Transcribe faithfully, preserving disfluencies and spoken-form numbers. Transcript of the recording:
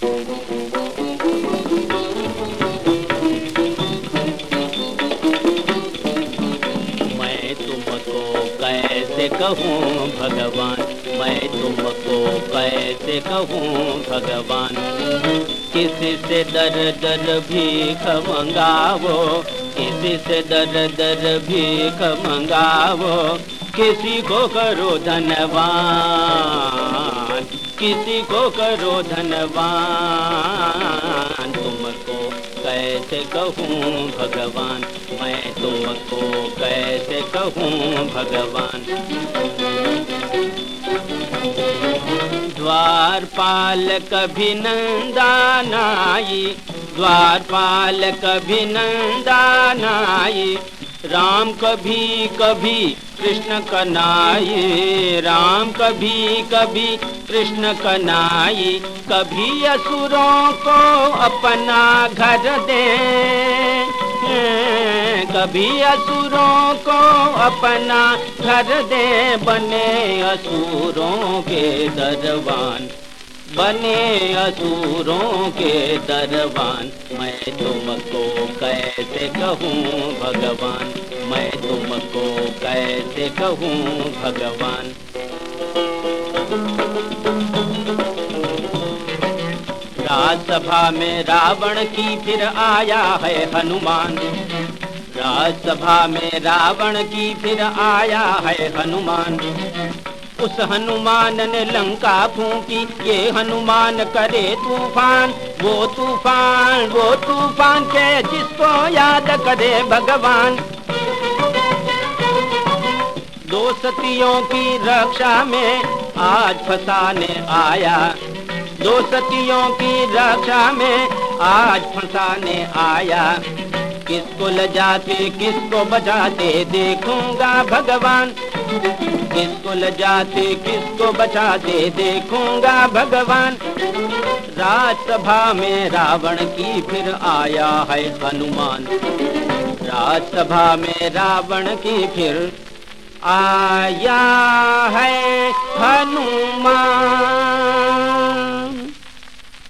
मैं तुमको कैसे कहूँ भगवान, मैं तुमको कैसे कहूँ भगवान। किसी से दर दर भीख मंगावो, किसी से दर दर भीख मंगावो, किसी को करो धनवान, किसी को करो धनवान। तुमको कैसे कहूँ भगवान, मैं तुमको कैसे कहूँ भगवान। द्वारपाल कभी नंदानाई, द्वारपाल कभी नंदानाई, राम कभी कभी कृष्ण कन्हैया, राम कभी कभी कृष्ण कन्हैया। कभी असुरों को अपना घर दे, कभी असुरों को अपना घर दे, बने असुरों के दरबान, बने असुरों के दरबान। मैं तुमको कैसे कहूँ भगवान, मैं तुमको कैसे कहूँ भगवान। राजसभा में रावण की फिर आया है हनुमान, राजसभा में रावण की फिर आया है हनुमान। उस हनुमान ने लंका फूंकी, ये हनुमान करे तूफान, वो तूफान वो तूफान के जिसको याद करे भगवान। दो सतियों की रक्षा में आज फंसाने आया, दो सतियों की रक्षा में आज फंसाने आया। किसको लजाते किसको बचाते देखूंगा भगवान, किसको लजाते किसको बचाते देखूंगा भगवान। राजसभा में रावण की फिर आया है हनुमान, राजसभा में रावण की फिर आया है हनुमान।